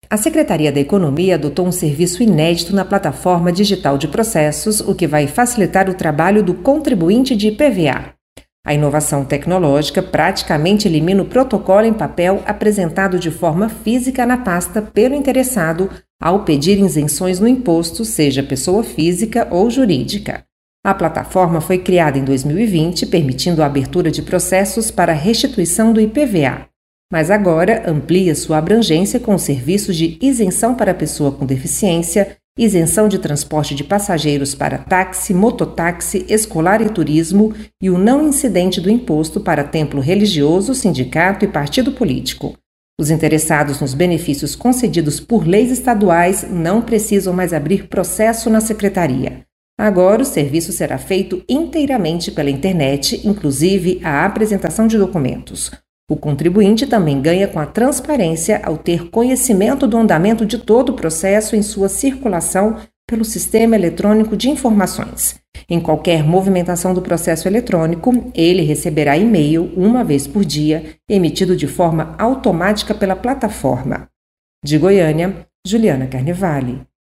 A Secretaria da Economia adotou um serviço inédito na plataforma digital de processos, o que vai facilitar o trabalho do contribuinte de IPVA. A inovação tecnológica praticamente elimina o protocolo em papel apresentado de forma física na pasta pelo interessado ao pedir isenções no imposto, seja pessoa física ou jurídica. A plataforma foi criada em 2020, permitindo a abertura de processos para restituição do IPVA. Mas agora amplia sua abrangência com serviços de isenção para pessoa com deficiência, isenção de transporte de passageiros para táxi, mototáxi, escolar e turismo e o não incidente do imposto para templo religioso, sindicato e partido político. Os interessados nos benefícios concedidos por leis estaduais não precisam mais abrir processo na secretaria. Agora o serviço será feito inteiramente pela internet, inclusive a apresentação de documentos. O contribuinte também ganha com a transparência ao ter conhecimento do andamento de todo o processo em sua circulação pelo Sistema Eletrônico de Informações. Em qualquer movimentação do processo eletrônico, ele receberá e-mail uma vez por dia, emitido de forma automática pela plataforma. De Goiânia, Juliana Carnevale.